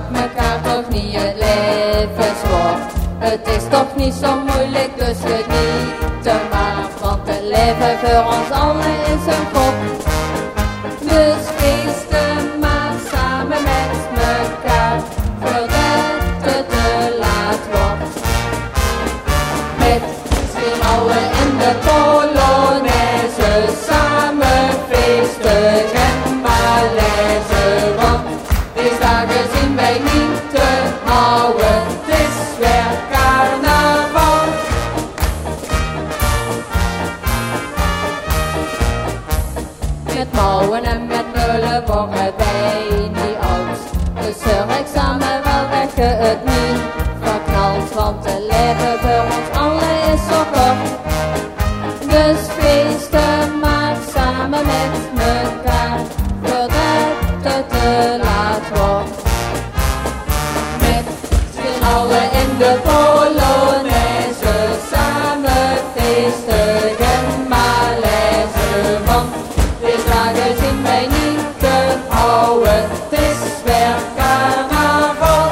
maakt mekaar toch niet het leven zwaar. Het is toch niet zo moeilijk, dus genieten maar. Want het leven voor ons allen is een gok. Dus feesten maar samen met mekaar, voordat het te laat wordt. Met z'n allen in de Polonaise, samen feesten en malaise. Want deze dagen zien wij niet te houden, het is weer carnaval. Met mouwen en met nullen worden wij niet oud. Dus zorg ik samen wel weg het niet verknald. Want het leven voor ons allen is zo kort. Dus feesten maar samen met mekaar, voordat het te laat wordt. Met z'n allen in de Polonaise, samen feesten en malaise. Want deze dagen zien wij niet te houden, het is weer carnaval.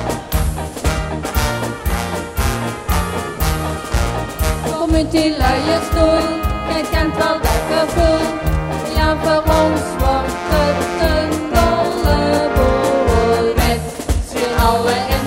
Kom uit die luie stoel, je kent wel dat gevoel. Ja, voor ons wordt het een dolle boel. Met z'n allen